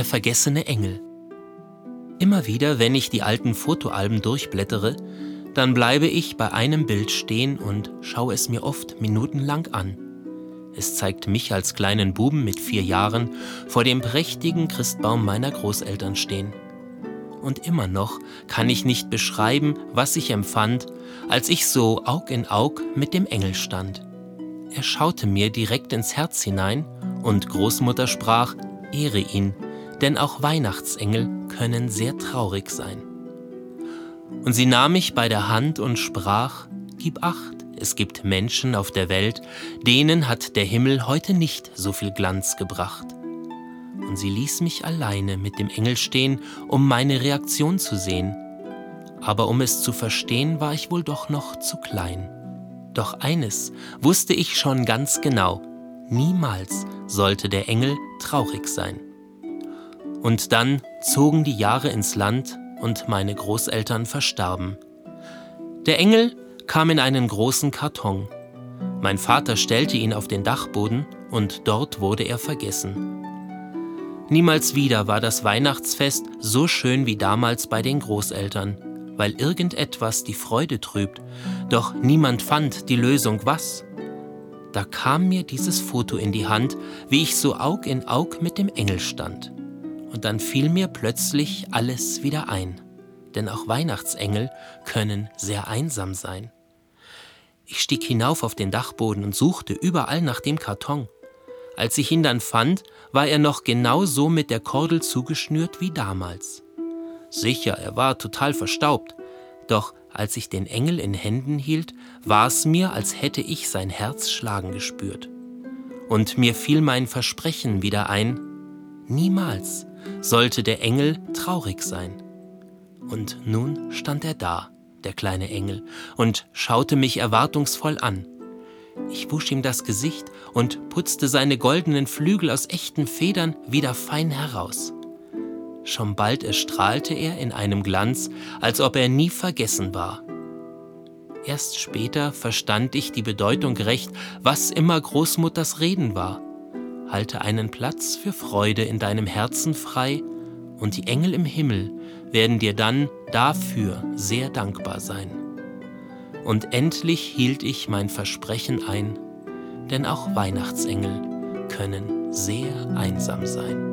vergessene Engel. Immer wieder, wenn ich die alten Fotoalben durchblättere, dann bleibe ich bei einem Bild stehen und schaue es mir oft minutenlang an. Es zeigt mich als kleinen Buben mit 4 Jahren vor dem prächtigen Christbaum meiner Großeltern stehen. Und immer noch kann ich nicht beschreiben, was ich empfand, als ich so Aug in Aug mit dem Engel stand. Er schaute mir direkt ins Herz hinein und Großmutter sprach: Ehre ihn, denn auch Weihnachtsengel können sehr traurig sein. Und sie nahm mich bei der Hand und sprach: Gib acht, es gibt Menschen auf der Welt, denen hat der Himmel heute nicht so viel Glanz gebracht. Und sie ließ mich alleine mit dem Engel stehen, um meine Reaktion zu sehen. Aber um es zu verstehen, war ich wohl doch noch zu klein. Doch eines wusste ich schon ganz genau: niemals sollte der Engel traurig sein. Und dann zogen die Jahre ins Land und meine Großeltern verstarben. Der Engel kam in einen großen Karton. Mein Vater stellte ihn auf den Dachboden und dort wurde er vergessen. Niemals wieder war das Weihnachtsfest so schön wie damals bei den Großeltern, weil irgendetwas die Freude trübt, doch niemand fand die Lösung, was. Da kam mir dieses Foto in die Hand, wie ich so Aug in Aug mit dem Engel stand. Und dann fiel mir plötzlich alles wieder ein, denn auch Weihnachtsengel können sehr einsam sein. Ich stieg hinauf auf den Dachboden und suchte überall nach dem Karton. Als ich ihn dann fand, war er noch genau so mit der Kordel zugeschnürt wie damals. Sicher, er war total verstaubt, doch als ich den Engel in Händen hielt, war es mir, als hätte ich sein Herz schlagen gespürt. Und mir fiel mein Versprechen wieder ein: niemals sollte der Engel traurig sein. Und nun stand er da, der kleine Engel, und schaute mich erwartungsvoll an. Ich wusch ihm das Gesicht und putzte seine goldenen Flügel aus echten Federn wieder fein heraus. Schon bald erstrahlte er in einem Glanz, als ob er nie vergessen war. Erst später verstand ich die Bedeutung recht, was immer Großmutters Reden war. Halte einen Platz für Freude in deinem Herzen frei, und die Engel im Himmel werden dir dann dafür sehr dankbar sein. Und endlich hielt ich mein Versprechen ein, denn auch Weihnachtsengel können sehr einsam sein.